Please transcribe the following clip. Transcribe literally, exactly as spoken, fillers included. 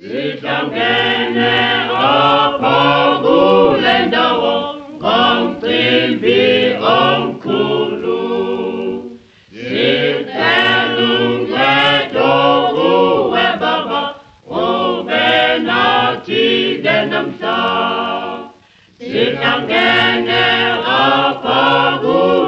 Sitangene aphakulendawo ngomcimbi omkhulu. Sicela uwe Baba ube nathi ke namhla. Sitangene aphakulendawo